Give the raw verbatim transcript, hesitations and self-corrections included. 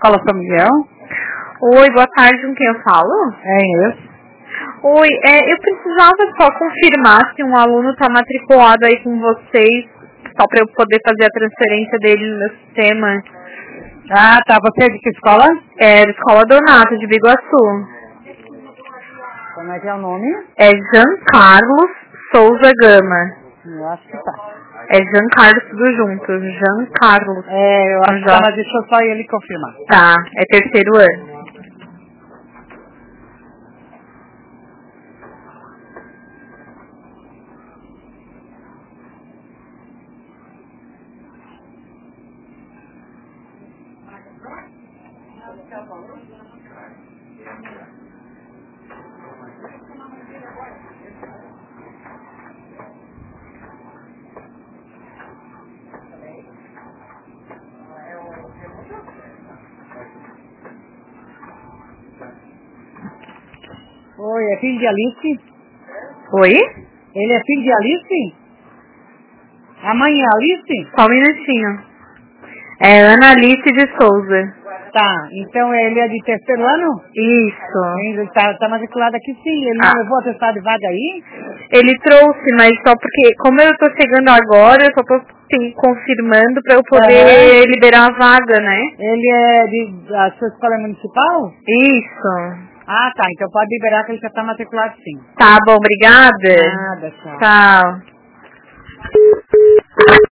Fala, São Miguel. Oi, boa tarde, com quem eu falo? É isso. Oi, é, eu precisava só confirmar se um aluno está matriculado aí com vocês, só para eu poder fazer a transferência dele no meu sistema. Ah, tá. Você é de que escola? É, da Escola Donato, de Biguaçu. Como é que é o nome? É Jean Carlos Souza Gama. Eu acho que tá. É Jean Carlos tudo junto, Jean Carlos. É, eu acho que tá, mas deixa só ele confirmar. Tá, é terceiro ano. Oi, é filho de Alice? Oi? Ele é filho de Alice? A mãe é Alice? Só um minutinho. É Ana Alice de Souza. Tá, então ele é de terceiro ano? Isso. Ele tá, tá matriculado aqui sim, ele Ah. não levou atestado de vaga aí? Ele trouxe, mas só porque, como eu tô chegando agora, eu só tô sim, confirmando pra eu poder Aham. liberar a vaga, né? Ele é de, a sua escola é municipal? Isso. Ah, tá, então pode liberar que ele já tá matriculado sim. Tá bom, obrigada. Nada, tchau. Tchau.